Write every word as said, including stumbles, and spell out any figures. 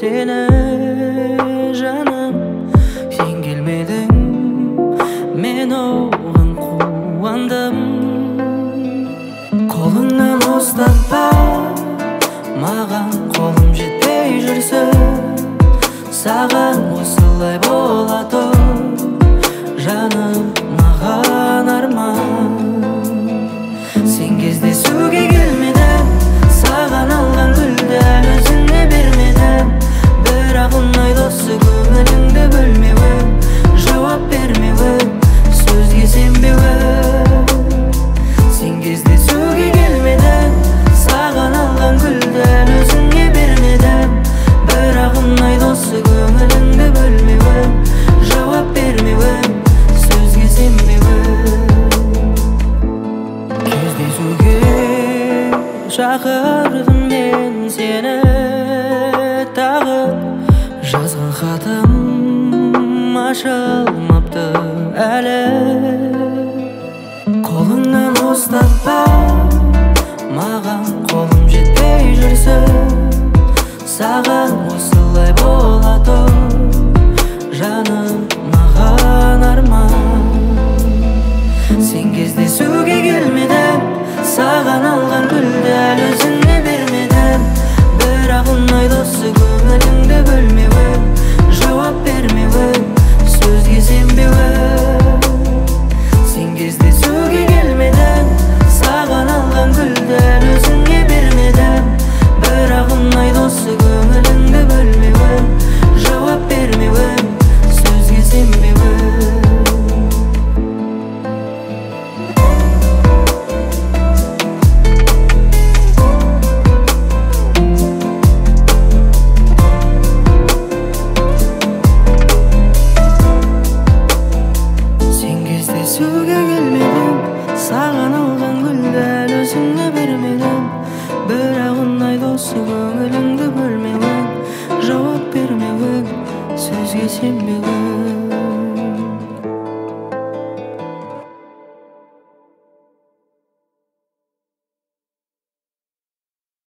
seni жаным. Сен келмедің, мен оған қуандым. Қолыңнан ұстатпа, маған қолым жетпей жүрсін. Саған осылай бола тұр, жаным, маған арман. Сен кездесуге келмедің, саған алған гүлді өзіңе бермедім. Бірақ ұнайды осы көңіліңді бөлмеуің, жауап бермеуің, сөзге сенбеуің. Сен кездесуге келмедің, саған алған гүлді өзіңе бермедім. Бірақ ұнайды осы көңіліңді бөлмеуің, жауап бермеуің, сөзге сенбеуің. Кездесуге шақырдым мен сені тағы, жазған хатым ашылмапты әлі. Қолыңнан ұстатпа, маған қолым жетпей жүрсін. Саған осы